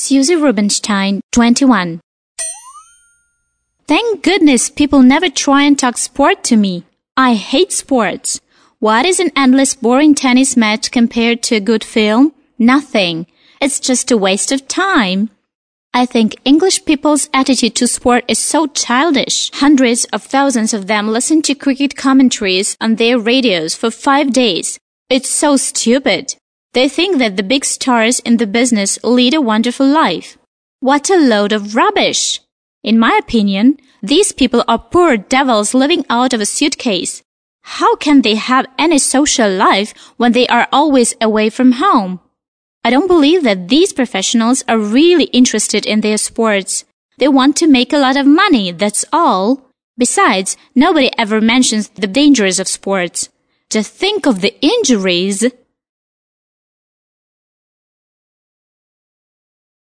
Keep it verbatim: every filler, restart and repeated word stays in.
Susie Rubinstein, twenty-one. Thank goodness people never try and talk sport to me. I hate sports. What is an endless boring tennis match compared to a good film? Nothing. It's just a waste of time. I think English people's attitude to sport is so childish. Hundreds of thousands of them listen to cricket commentaries on their radios for five days. It's so stupid. They think that the big stars in the business lead a wonderful life. What a load of rubbish! In my opinion, these people are poor devils living out of a suitcase. How can they have any social life when they are always away from home? I don't believe that these professionals are really interested in their sports. They want to make a lot of money, that's all. Besides, nobody ever mentions the dangers of sports. Just think of the injuries.